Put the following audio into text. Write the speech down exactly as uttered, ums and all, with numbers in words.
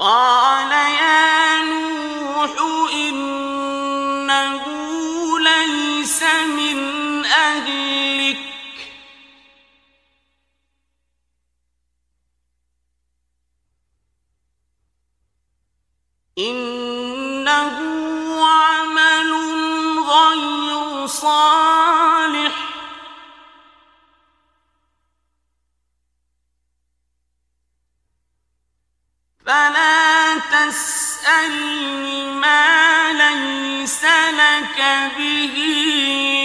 قال يا نوح إنه ليس من أهلك إنه عمل غير صالح فلا تسألني ما ليس لك به